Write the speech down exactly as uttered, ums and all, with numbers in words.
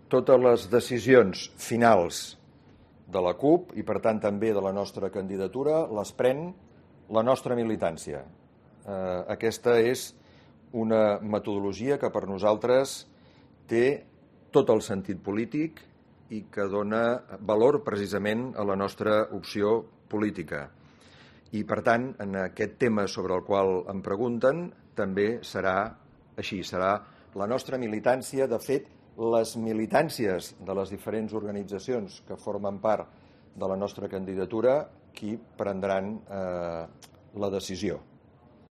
totes les decisions finals de la CUP i, per tant, també de la nostra candidatura, les pren la nostra militància. Eh, aquesta és una metodologia que per nosaltres té tot el sentit polític i que dona valor precisament a la nostra opció política. I, per tant, en aquest tema sobre el qual em pregunten, també serà així, serà la nostra militància. De fet, les militàncies de les diferents organitzacions que formen part de la nostra candidatura qui prendran eh, la decisió.